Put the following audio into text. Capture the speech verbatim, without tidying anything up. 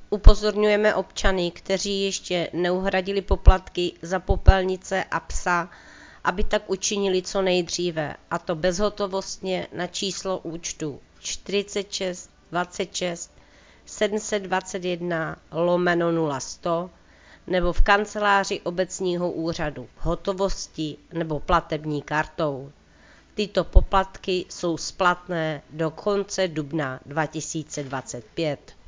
Upozorňujeme občany, kteří ještě neuhradili poplatky za popelnice a psa, aby tak učinili co nejdříve, a to bezhotovostně na číslo účtu čtyřicet šest dvacet šest sedm set dvacet jedna lomeno nula sto nebo v kanceláři obecního úřadu v hotovosti nebo platební kartou. Tyto poplatky jsou splatné do konce dubna dva tisíce dvacet pět.